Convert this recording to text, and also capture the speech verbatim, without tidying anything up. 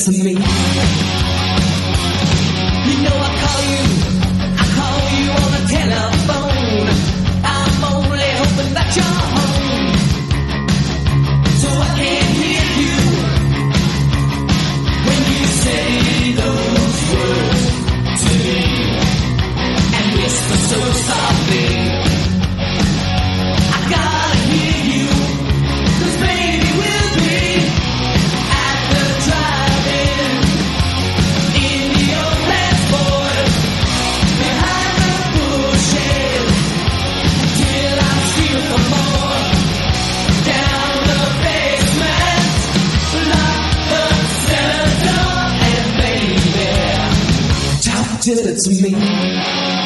to me. You know I call you, I call you on the telephone. I'm only hoping that you're home, so I can't hear you when you say those words to me and whisper so softly. I gotta hear you, 'cause baby we'll be at the drive-in in your passport behind the bushes till I scream for more. Down the basement, lock the cellar door, and baby, talk to it to me.